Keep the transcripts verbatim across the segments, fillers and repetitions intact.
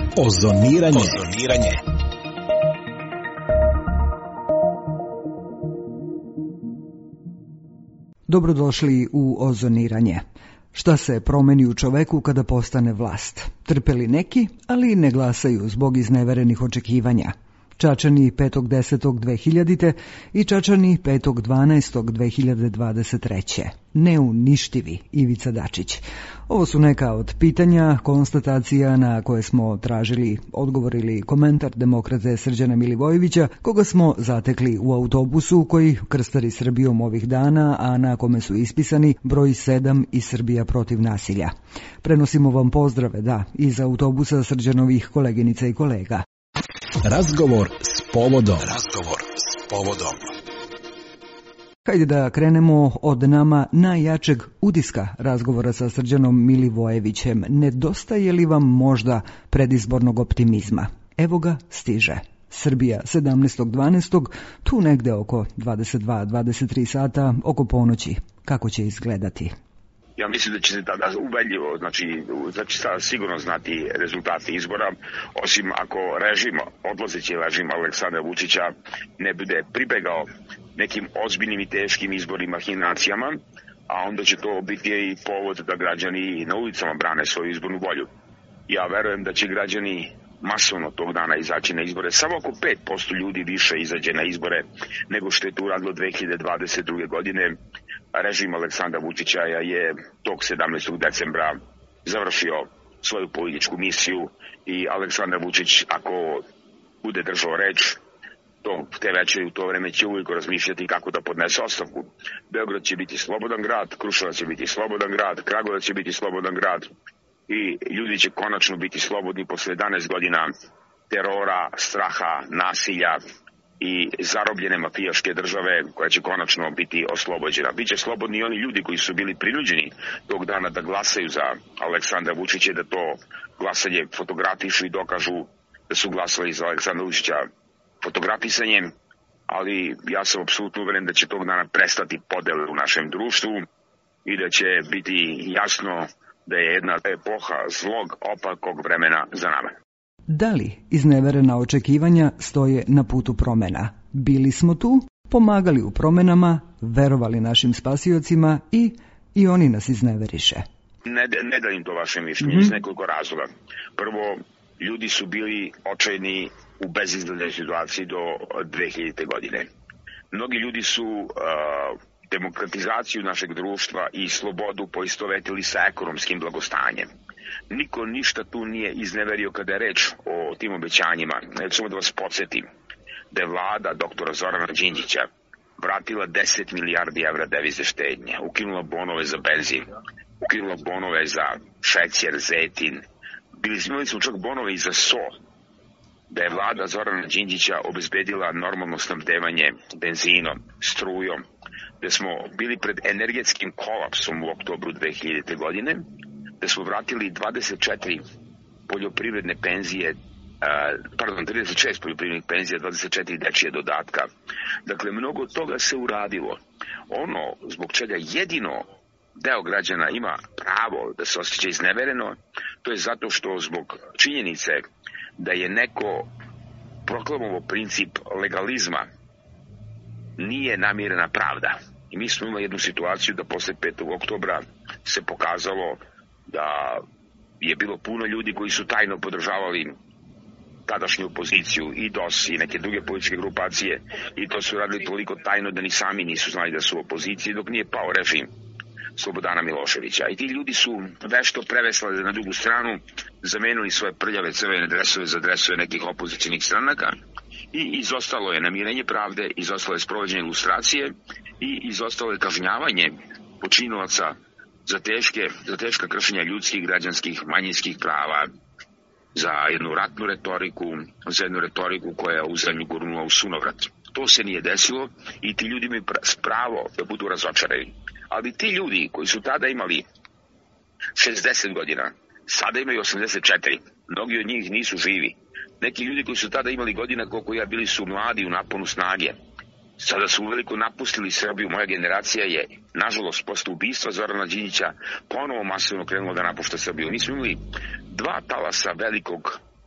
Ozoniranje. Ozoniranje. Dobrodošli u Ozoniranje. Šta se promeni u čoveku kada postane vlast? Trpeli neki, ali ne glasaju zbog izneverenih očekivanja. Čačani petog desetog dve hiljadite i Čačani petog dvanaestog dve hiljade dvadeset treće. Neuništivi Ivica Dačić. Ovo su neka od pitanja, konstatacija na koje smo tražili odgovor ili komentar demokrate Srđana Milivojevića, koga smo zatekli u autobusu koji krstari Srbijom ovih dana, a na kome su ispisani broj sedam i Srbija protiv nasilja. Prenosimo vam pozdrave, da, iz autobusa Srđanovih koleginica i kolega. Razgovor s povodom. Razgovor s povodom. Hajde da krenemo od nama najjačeg utiska razgovora sa Srđanom Milivojevićem. Nedostaje li vam možda predizbornog optimizma? Evo ga, stiže. Srbija sedamnaestog dvanaestog tu negde oko dvadeset dva dvadeset tri sata, oko ponoći. Kako će izgledati? Ja mislim da će se tada ubedljivo, znači, znači sigurno znati rezultate izbora, osim ako režim, odlazeći režim Aleksandra Vučića ne bude pribegao nekim ozbiljnim i teškim izbornim mahinacijama, a onda će to biti i povod da građani na ulicama brane svoju izbornu volju. Ja verujem da će građani masovno tog dana izaći na izbore. Samo oko pet posto ljudi više izađe na izbore nego što je to uradilo dve hiljade dvadeset druge. godine. Režim Aleksandra Vučića je tog sedamnaestog decembra završio svoju političku misiju i Aleksandar Vučić, ako bude držao reč, to, te večeri u to vreme će uvijek razmišljati kako da podnese ostavku. Beograd će biti slobodan grad, Kruševac će biti slobodan grad, Kragujevac će biti slobodan grad i ljudi će konačno biti slobodni posle jedanaest godina terora, straha, nasilja i zarobljene mafijaške države koja će konačno biti oslobođena. Biće slobodni i oni ljudi koji su bili prinuđeni tog dana da glasaju za Aleksandra Vučića, da to glasanje fotografišu i dokažu da su glasali za Aleksandra Vučića fotografisanjem, ali ja sam apsolutno uveren da će tog dana prestati podele u našem društvu i da će biti jasno da je jedna epoha zlog, opakog vremena za nama. Da li izneverena očekivanja stoje na putu promena? Bili smo tu, pomagali u promenama, verovali našim spasiocima i i oni nas izneveriše. Ne, ne dajem to vaše mišljenje mm-hmm. iz nekoliko razloga. Prvo, ljudi su bili očajni u bezizglednoj situaciji do dve hiljadite. godine. Mnogi ljudi su uh, demokratizaciju našeg društva i slobodu poistovetili sa ekonomskim blagostanjem. Niko ništa tu nije izneverio kada je reč o tim obećanjima. Ja samo da vas podsjetim da je vlada doktora Zorana Đinđića vratila deset milijardi evra devize štednje, ukinula bonove za benzin, ukinula bonove za šećer, zejtin, bili imali smo čak bonove i za so, da je vlada Zorana Đinđića obezbedila normalno snabdevanje benzinom, strujom, da smo bili pred energetskim kolapsom u oktobru dve hiljadite. godine, da smo vratili dvadeset četiri poljoprivredne penzije, pardon, trideset šest poljoprivrednih penzija, dvadeset četiri dečije dodatka. Dakle, mnogo toga se uradilo. Ono zbog čega jedino deo građana ima pravo da se osjeća iznevereno, to je zato što zbog činjenice da je neko proklamovao princip legalizma nije namirena pravda. I mi smo imali jednu situaciju da posle petog oktobra se pokazalo da je bilo puno ljudi koji su tajno podržavali tadašnju opoziciju i D O S i neke druge političke grupacije i to su radili toliko tajno da ni sami nisu znali da su u opoziciji dok nije pao režim Slobodana Miloševića. I ti ljudi su vešto preveslali na drugu stranu, zamenili svoje prljave crvene dresove za dresove nekih opozicijnih stranaka i izostalo je namirenje pravde, izostalo je sprovođenje ilustracije i izostalo je kažnjavanje počinilaca za teške, za teška kršenja ljudskih, građanskih, manjinskih prava, za jednu ratnu retoriku, za jednu retoriku koja je u zemlju gurnula u sunovrat. To se nije desilo i ti ljudi imaju pravo da budu razočarani. Ali ti ljudi koji su tada imali šezdeset godina, sada imaju osamdeset četiri. Mnogi od njih nisu živi. Neki ljudi koji su tada imali godina koliko ja bili su mladi u naponu snage. Sada su uveliko napustili Srbiju. Moja generacija je, nažalost, posle ubistva Zorana Đinđića ponovo masovno krenula da napušta Srbiju. Mi smo imali dva talasa velikog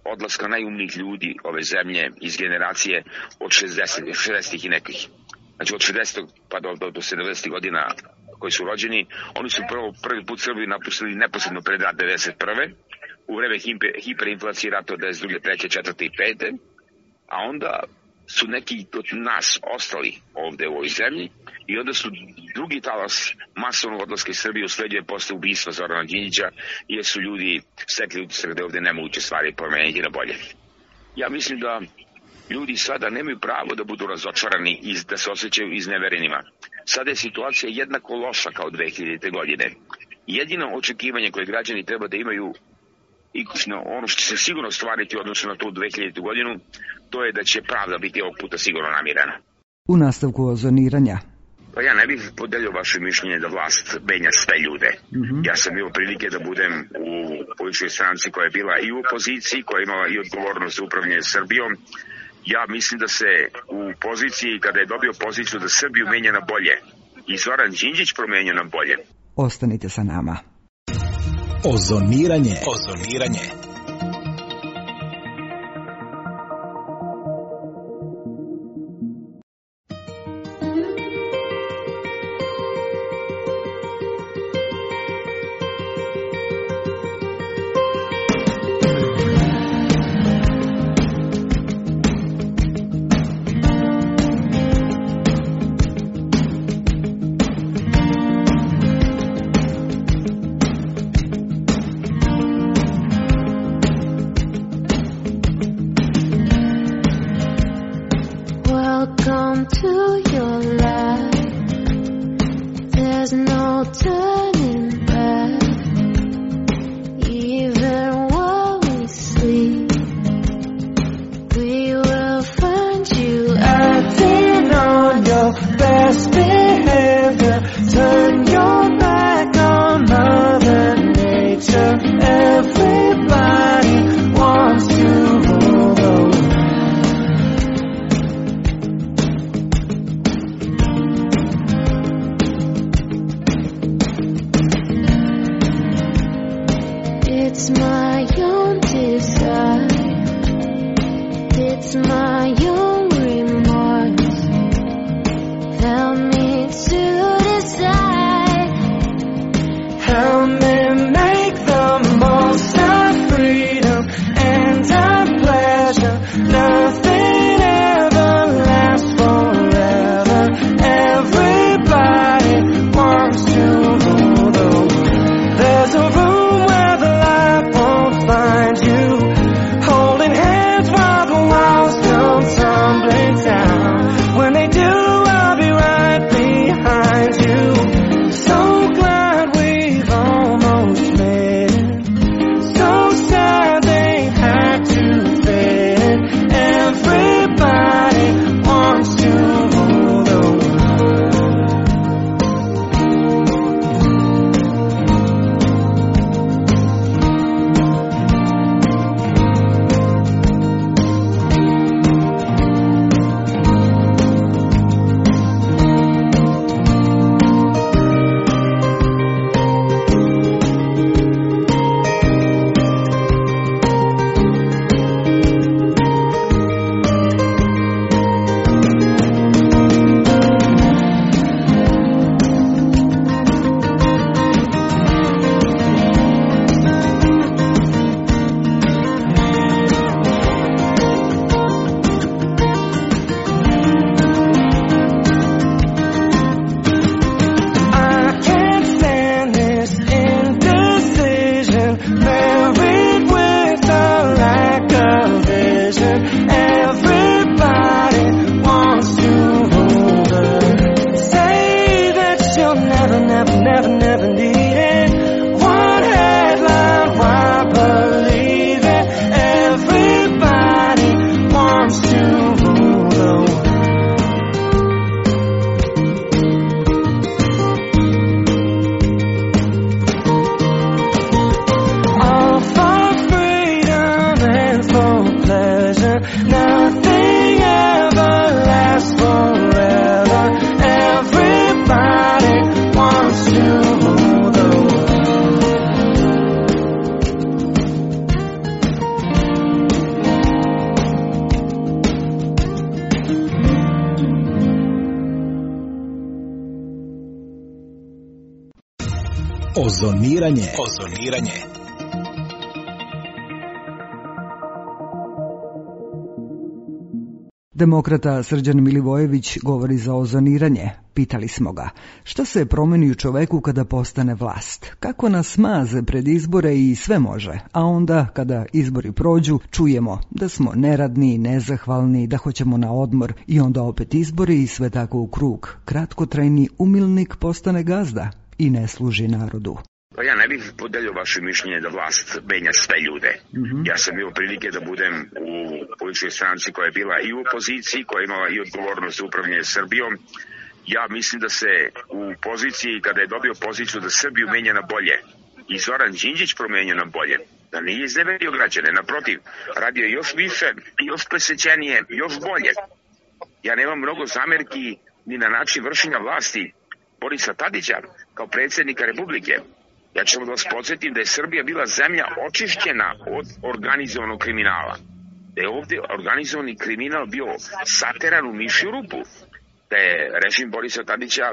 odlaska najumnijih ljudi ove zemlje iz generacije od šezdesetih i nekih. Znači od šezdesetih pa do, do, do sedamdesetih godina koji su rođeni, oni su prvo, prvi put Srbiju napustili neposredno pred rat devedeset prve u vreme hiperinflacije rata od devedeset druge, treće, četvrte i pete, a onda su neki od nas ostali ovde u ovoj zemlji i onda su drugi talas masovnog odlaska iz Srbije usleđuje posle ubistva Zorana Đinđića, jer su ljudi stekli utisak da ovde nemoguće stvari promeniti na bolje. Ja mislim da ljudi sada nemaju pravo da budu razočarani i da se osjećaju izneverenima. Sada je situacija jednako loša kao dve hiljadite. godine. Jedino očekivanje koje građani treba da imaju i ono što će se sigurno stvariti u odnosu na tu dve hiljadite. godinu, to je da će pravda biti ovog puta sigurno namirena. U nastavku ozoniranja. Pa ja ne bih podelio vaše mišljenje da vlast menja sve ljude. Mm-hmm. Ja sam imao prilike da budem u političkoj stranci koja je bila i u opoziciji, koja je imala i odgovornost za upravljanje Srbijom. Ja mislim da se u poziciji, kada je dobio poziciju da Srbiju menja na bolje, i Zoran Đinđić promenja na bolje. Ostanite sa nama. Ozoniranje. Ozoniranje. Holding hands while the walls don't turn. Ozoniranje. Ozoniranje. Demokrata Srđan Milivojević govori za ozoniranje. Pitali smo ga, šta se promeni u čoveku kada postane vlast? Kako nas maze pred izbore i sve može, a onda kada izbori prođu čujemo da smo neradni, nezahvalni, da hoćemo na odmor i onda opet izbori i sve tako u krug. Kratkotrajni umilnik postane gazda i ne služi narodu. Pa ja ne bih podelio vaše mišljenje da vlast menja sve ljude. Mm-hmm. Ja sam imao prilike da budem u političkoj stranci koja je bila i u opoziciji, koja je imala i odgovornost za upravljanje Srbijom. Ja mislim da se u poziciji, kada je dobio poziciju da Srbiju menja na bolje, i Zoran Đinđić promenio na bolje, da nije izneverio građane, naprotiv, radio još više, još posvećenije, još bolje. Ja nemam mnogo zamerki ni na način vršenja vlasti Borisa Tadića kao predsjednika Republike. Ja ću da vas podsjetim da je Srbija bila zemlja očišćena od organizovanog kriminala. Da je ovdje organizovani kriminal bio sateran u mišju rupu. Da je režim Borisa Tadića,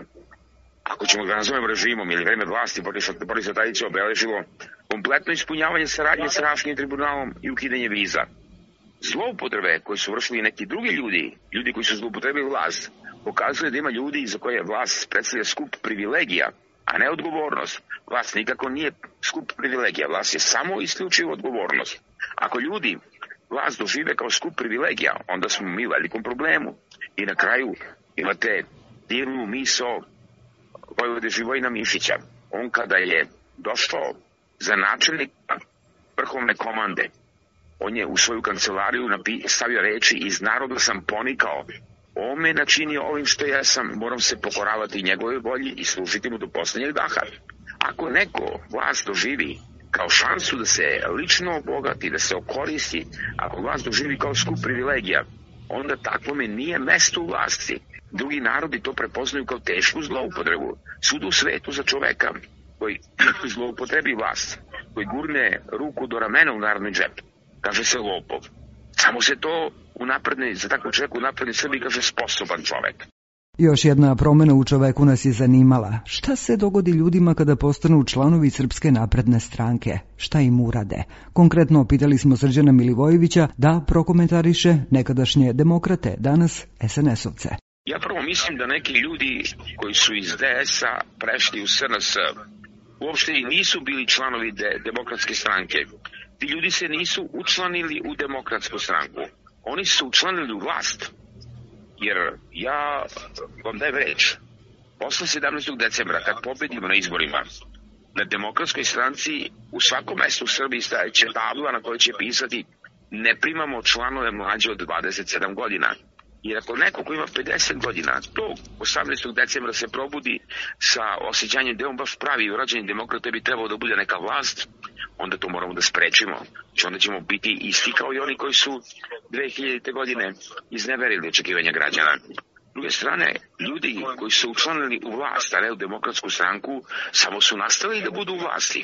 ako ćemo ga nazovem režimom ili vreme vlasti Borisa, Borisa Tadića, obeležilo kompletno ispunjavanje saradnje sa Haškim tribunalom i ukidanje viza. Zloupotrebe koje su vršili neki drugi ljudi, ljudi koji su zloupotrebili vlast, pokazuje da ima ljudi za koje vlast predstavlja skup privilegija, a ne odgovornost. Vlast nikako nije skup privilegija, vlast je samo isključivo odgovornost. Ako ljudi vlast dožive kao skup privilegija, onda smo mi u velikom problemu. I na kraju imate divnu misao Vojvode Živojina Mišića. On kada je došao za načelnika vrhovne komande, on je u svoju kancelariju stavio reči: iz naroda sam ponikao, on me načinio ovim što ja sam, moram se pokoravati njegovoj volji i služiti mu do posljednjeg daha. Ako neko vlast doživi kao šansu da se lično obogati, da se okoristi, ako vlast doživi kao skup privilegija, onda takvome nije mesto u vlasti. Drugi narodi to prepoznaju kao tešku zloupotrebu. Svud u svetu za čoveka koji zloupotrebi vlast, koji gurne ruku do ramena u narodni džep, kaže se lopov. Samo se to u naprednoj, za takvu čovjeku u naprednoj Srbiji kaže sposoban čovjek. Još jedna promjena u čoveku nas je zanimala. Šta se dogodi ljudima kada postanu članovi Srpske napredne stranke? Šta im urade? Konkretno pitali smo Srđana Milivojevića da prokomentariše nekadašnje demokrate, danas es en esovce. Ja prvo mislim da neki ljudi koji su iz de es-a prešli u es en es uopšte i nisu bili članovi de, demokratske stranke. Ti ljudi se nisu učlanili u demokratsku stranku. Oni su učlanili u vlast. Jer ja vam dajem reč, posle sedamnaestog decembra, kad pobedimo na izborima, na demokratskoj stranci u svakom mestu u Srbiji stajeće tabla na kojoj će pisati: ne primamo članove mlađe od dvadeset sedam godina. Jer ako neko ko ima pedeset godina, tog osamnaestog decembra se probudi sa osjećanjem da je on baš pravi i urađeni demokrata, bi trebao da bude neka vlast, onda to moramo da sprečimo. Znači onda ćemo biti isti kao i oni koji su dve hiljadite godine izneverili očekivanja građana. S druge strane, ljudi koji su učlanili u vlast, a ne u demokratsku stranku, samo su nastavili da budu u vlasti.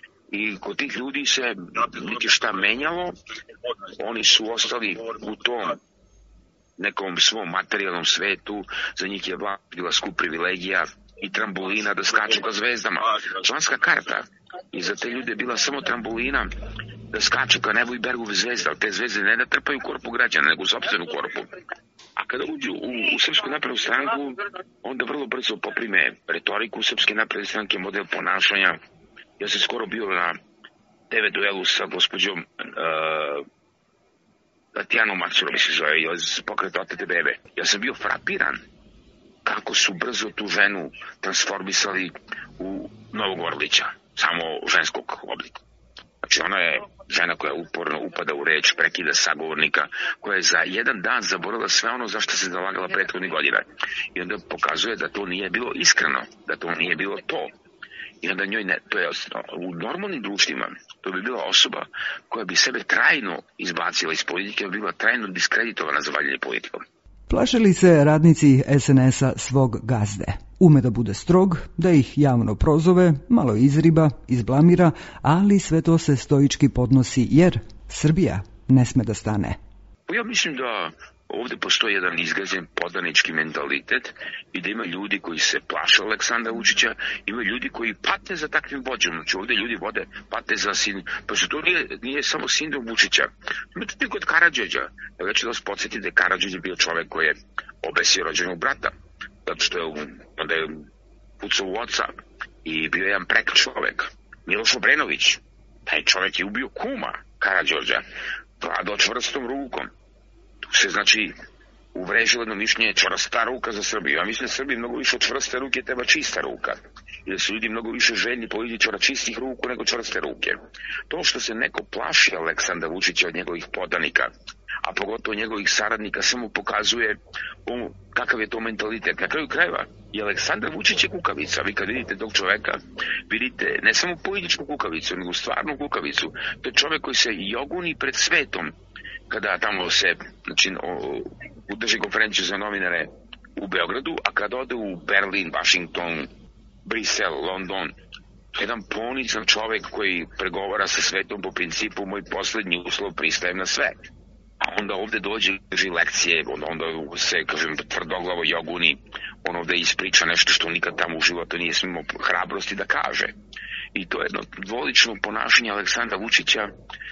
I kod tih ljudi se niti šta menjalo, oni su ostali u tom nekom svom materijalnom svetu, za njih je vlast bila skup privilegija i trambolina da skaču ka zvezdama. Članska karta i za te ljude bila samo trambolina da skaču ka nebu i bergu zvezda, ali te zvezde ne da trpaju korpu građana, nego u sopstvenu korpu. A kada uđu u, u Srpsku naprednu stranku, onda vrlo brzo poprime retoriku Srpske napredne stranke, model ponašanja. Ja sam skoro bio na te ve duelu sa gospođom uh, Tatjanom Macurom, se zove, iz pokreta Otete bebe. Ja sam bio frapiran kako su brzo tu ženu transformisali u Novog Orlića, samo ženskog oblika. Znači ona je žena koja uporno upada u reč, prekida sagovornika, koja je za jedan dan zaboravila sve ono za što se zalagala prethodnih godina. I onda pokazuje da to nije bilo iskreno, da to nije bilo to. I onda njoj ne, to je u normalnim društvima, to bi bila osoba koja bi sebe trajno izbacila iz politike, bi bila trajno diskreditovana za valjanje politikom. Plašili se radnici es en es-a svog gazde. Ume da bude strog, da ih javno prozove, malo izriba, izblamira, ali sve to se stoički podnosi jer Srbija ne sme da stane. Ja mislim da ovde postoji jedan izgrađen podanički mentalitet i da ima ljudi koji se plaše Aleksandra Vučića, ima ljudi koji pate za takvim vođom. Znači ovde ljudi vode, pate za sin, pa što to nije, nije samo sindrom Vučića. Ima to kod Karađorđa. Ja već da vas podsjeti da je Karađorđe bio čovek koji je obesio rođenog brata, zato što je onda je pucao u oca i bio je jedan prek čovek. Miloš Obrenović, taj čovek je ubio kuma Karađorđa, vladao čvrstom rukom. Tu se znači uvrežilo jedno mišljenje čvrsta ruka za Srbiju. Ja mislim da Srbiji mnogo više od čvrste ruke treba čista ruka. I da su ljudi mnogo više željni političara čistih ruku nego čvrste ruke. To što se neko plaši Aleksandra Vučića od njegovih podanika, a pogotovo njegovih saradnika, samo pokazuje um, kakav je to mentalitet. Na kraju krajeva i Aleksandar Vučić je kukavica. Vi kad vidite tog čoveka, vidite ne samo političku kukavicu, nego stvarnu kukavicu. To je čovek koji se joguni pred svetom kada tamo se znači, drži konferenciju za novinare u Beogradu, a kada ode u Berlin, Washington, Brisel, London, jedan ponizan čovek koji pregovara sa svetom po principu moj poslednji uslov, pristajem na sve. A onda ovde dođe, drži lekcije, onda, onda se, kažem, tvrdoglavo joguni, on ovde ispriča nešto što nikad tamo u životu nije smimo hrabrosti da kaže. I to je jedno dvolično ponašanje Aleksandra Vučića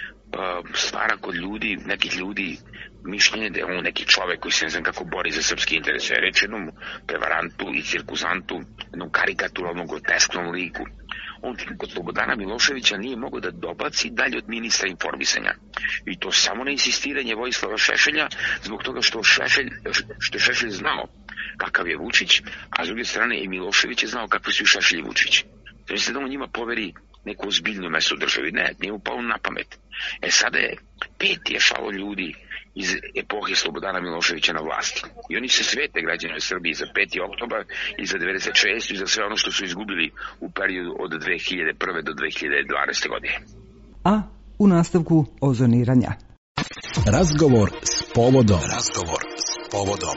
stvara kod ljudi, nekih ljudi, mišljenje da je on neki čovek koji se ne znam kako bori za srpski interes. Je reč jednom prevarantu i cirkuzantu, jednom karikaturalnom grotesknom liku. On kod Slobodana Miloševića nije mogao da dobaci dalje od ministra informisanja. I to samo na insistiranje Vojislava Šešelja, zbog toga što, Šešelj, što je Šešelj znao kakav je Vučić, a s druge strane i Milošević je znao kakvi su i Šešelj i Vučić. To mislite da on njima poveri neko ozbiljno mesto u državi? Ne, nije mu pao na pamet. E sada je pet je šalo ljudi iz epohe Slobodana Miloševića na vlasti. I oni se svete građane Srbije za peti oktobar i za devedeset šeste i za sve ono što su izgubili u periodu od dve hiljade prve do dve hiljade dvanaeste. godine. A u nastavku ozoniranja. Razgovor s povodom. Razgovor s povodom.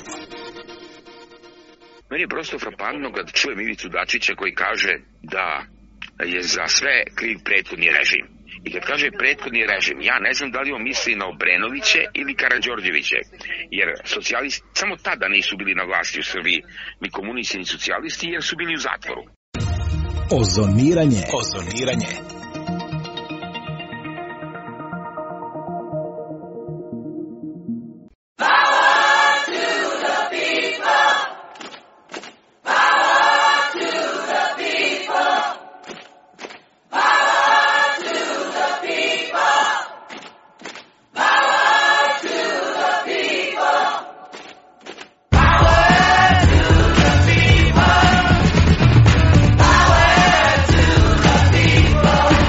Meni je prosto frapantno kad čujem Ivicu Dačića koji kaže da je za sve kriv prethodni režim. I kad kaže prethodni režim, ja ne znam da li on misli na Obrenoviće ili Karađorđeviće, jer socijalisti samo tada nisu bili na vlasti u Srbiji, ni komunisti ni socijalisti, jer su bili u zatvoru. Ozoniranje. Ozoniranje. Power to the people.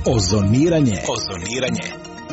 Ozoniranje. Ozoniranje.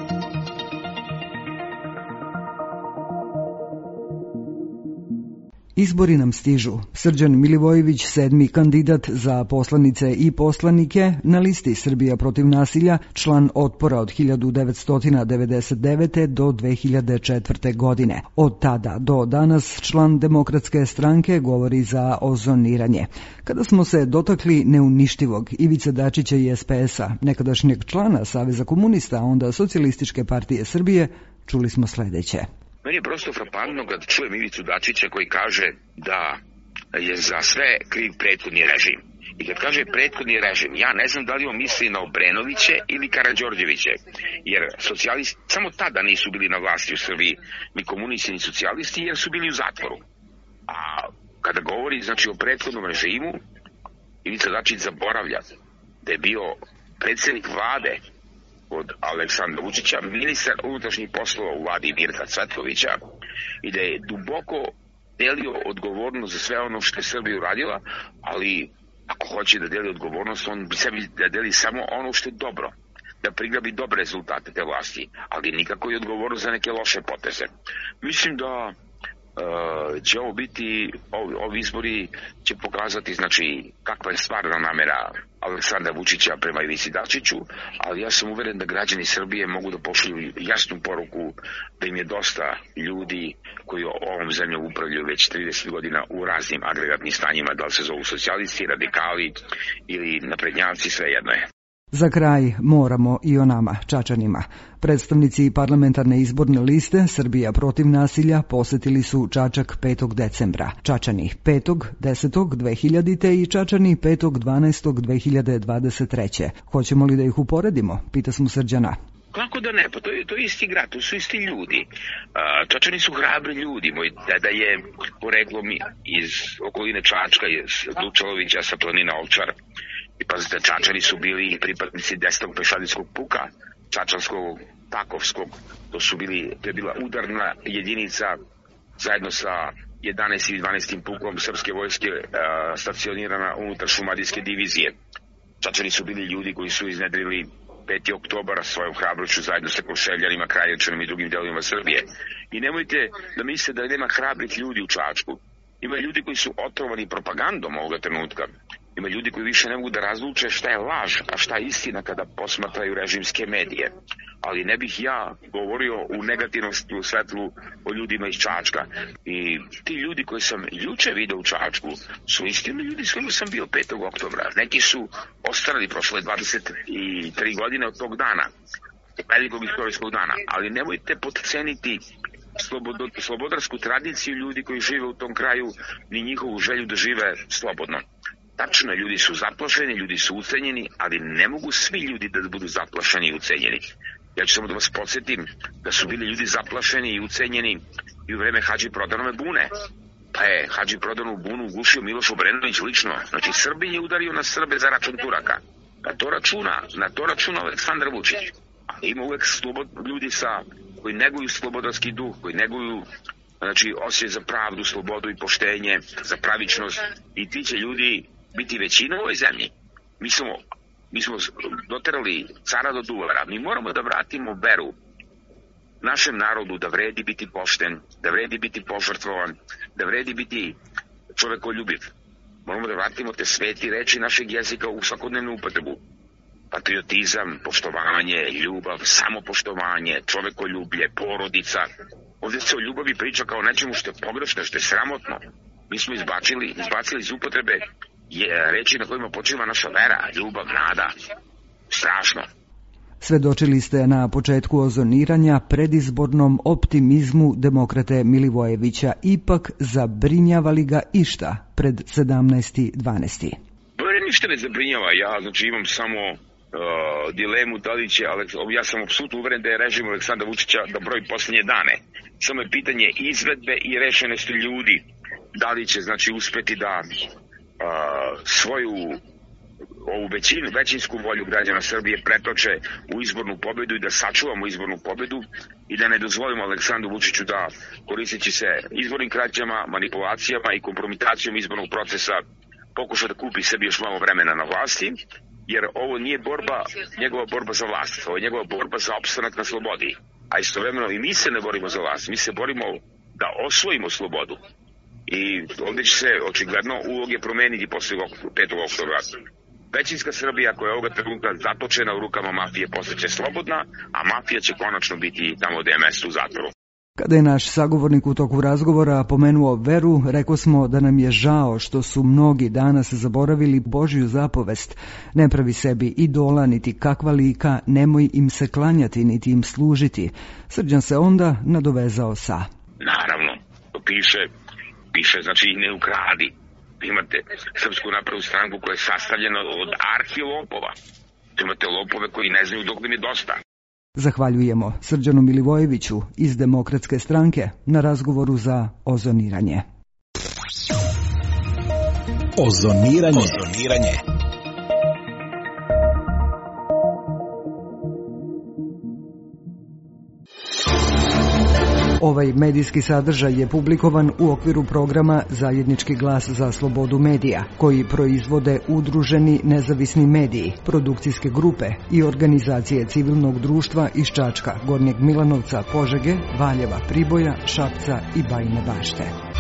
Izbori nam stižu. Srđan Milivojević, sedmi kandidat za poslanice i poslanike na listi Srbija protiv nasilja, član Otpora od hiljadu devetsto devedeset devete. do dve hiljade četvrte. godine. Od tada do danas član Demokratske stranke govori za ozoniranje. Kada smo se dotakli neuništivog Ivice Dačića i es pe es a, nekadašnjeg člana Saveza komunista, a onda Socijalističke partije Srbije, čuli smo sledeće. Meni je prosto frapantno kad čujem Ivicu Dačića koji kaže da je za sve kriv prethodni režim. I kad kaže prethodni režim, ja ne znam da li on misli na Obrenoviće ili Karađorđeviće, jer socijalisti samo tada nisu bili na vlasti u Srbiji, ni komunisti ni socijalisti, jer su bili u zatvoru. A kada govori znači o prethodnom režimu, Ivica Dačić zaboravlja da je bio predsjednik vlade od Aleksandra Vučića, ministar unutrašnjih poslova u vladi Mirka Cvetkovića i da je duboko delio odgovornost za sve ono što je Srbija uradila, ali ako hoće da deli odgovornost, on bi sebi da deli samo ono što je dobro, da prigrabi dobre rezultate te vlasti, ali nikako i odgovornost za neke loše poteze. Mislim da Uh, će ovo biti, ovi, ovi izbori će pokazati znači kakva je stvarna namera Aleksandra Vučića prema Ivici Dačiću, ali ja sam uveren da građani Srbije mogu da pošalju jasnu poruku da im je dosta ljudi koji ovom zemljom upravljaju već trideset godina u raznim agregatnim stanjima, da li se zovu socijalisti, radikali ili naprednjaci, svejedno je. Za kraj moramo i o nama, Čačanima. Predstavnici parlamentarne izborne liste Srbija protiv nasilja posetili su Čačak petog decembra. Čačani petog desetog dve hiljadite. i Čačani petog dvanaestog dve hiljade dvadeset treće. Hoćemo li da ih uporedimo? Pita smo Srđana. Kako da ne? Pa to je, to je isti grad, to su isti ljudi. Čačani su hrabri ljudi. Moj deda je poreklom iz okoline Čačka, iz Dučalovića sa planina Ovčar. I pazite, Čačani su bili pripadnici desetog pešadijskog puka, Čačanskog, Takovskog. To su bili, to je bila udarna jedinica zajedno sa jedanaestim i dvanaestim pukom srpske vojske a, stacionirana unutar šumadijske divizije. Čačani su bili ljudi koji su iznedrili peti oktobar svojom hrabrošću zajedno sa Koševljanima, Kraljevčanima i drugim delovima Srbije. I nemojte da mislite da nema hrabrih ljudi u Čačku. Ima ljudi koji su otrovani propagandom ovoga trenutka. Ima ljudi koji više ne mogu da razluče šta je laž, a šta je istina kada posmatraju režimske medije. Ali ne bih ja govorio u negativnom svetlu o ljudima iz Čačka. I ti ljudi koji sam juče video u Čačku su istini ljudi s kojima sam bio petog oktobra. Neki su ostali prošle dvadeset tri godine od tog dana, velikog istorijskog dana. Ali nemojte potceniti slobodo, slobodarsku tradiciju ljudi koji žive u tom kraju, ni njihovu želju da žive slobodno. Tačno, ljudi su zaplašeni, ljudi su ucenjeni, ali ne mogu svi ljudi da budu zaplašeni i ucenjeni. Ja ću samo da vas podsjetim da su bili ljudi zaplašeni i ucenjeni i u vreme Hadži Prodanove bune. Pa je Hadži Prodanovu bunu ugušio Miloš Obrenović lično. Znači, Srbin je udario na Srbe za račun Turaka. Na to računa, na to računa Aleksandar Vučić. Ali ima uvek slobod, ljudi sa, koji neguju slobodarski duh, koji neguju znači, osjećaj za pravdu, slobodu i poštenje, za pravičnost. I ti će ljudi biti većina u ovoj zemlji. Mi smo, mi smo doterali cara do duvara. Mi moramo da vratimo veru našem narodu da vredi biti pošten, da vredi biti požrtvovan, da vredi biti čovekoljubiv. Moramo da vratimo te sveti reči našeg jezika u svakodnevnu upotrebu. Patriotizam, poštovanje, ljubav, samopoštovanje, čovekoljublje, porodica. Ovdje se o ljubavi priča kao nečemu što je pogrešno, što je sramotno. Mi smo izbacili, izbacili iz upotrebe je reči na kojima počiva naša vera, ljubav, nada. Strašno. Svedočili ste na početku ozoniranja predizbornom optimizmu demokrate Milivojevića. Ipak zabrinjava li ga išta pred sedamnaesti dvanaesti? Ništa ne zabrinjava. Ja znači imam samo uh, dilemu da li će, ja sam apsolutno uveren da je režim Aleksandra Vučića da broji poslednje dane. Samo je pitanje izvedbe i rešenosti ljudi. Da li će znači uspeti da uh, svoju ovu većinu, većinsku volju građana Srbije pretoče u izbornu pobedu i da sačuvamo izbornu pobedu i da ne dozvolimo Aleksandru Vučiću da koristeći se izbornim krađama, manipulacijama i kompromitacijom izbornog procesa pokuša da kupi sebi još malo vremena na vlasti, jer ovo nije borba, njegova borba za vlast, ovo je njegova borba za opstanak na slobodi. A istovremeno i mi se ne borimo za vlast, mi se borimo da osvojimo slobodu. I ovdje će se očigledno uloge promeniti posle petog oktobra. Većinska Srbija koja je ovoga trenutka zatočena u rukama mafije postaće slobodna, a mafija će konačno biti tamo gde je mesto u zatvoru. Kada je naš sagovornik u toku razgovora pomenuo veru, rekao smo da nam je žao što su mnogi danas zaboravili Božju zapovest. Ne pravi sebi idola niti kakva lika, nemoj im se klanjati niti im služiti. Srđan se onda nadovezao sa: Naravno, to piše, piše znači ne ukradi. Imate Srpsku naprednu stranku koja je sastavljena od arhilopova. Imate lopove koji ne znaju dok im je dosta. Zahvaljujemo Srđanu Milivojeviću iz Demokratske stranke na razgovoru za Ozoniranje. Ozoniranje. Ozoniranje. Ovaj medijski sadržaj je publikovan u okviru programa Zajednički glas za slobodu medija, koji proizvode udruženi nezavisni mediji, produkcijske grupe i organizacije civilnog društva iz Čačka, Gornjeg Milanovca, Požege, Valjeva, Priboja, Šapca i Bajine Bašte.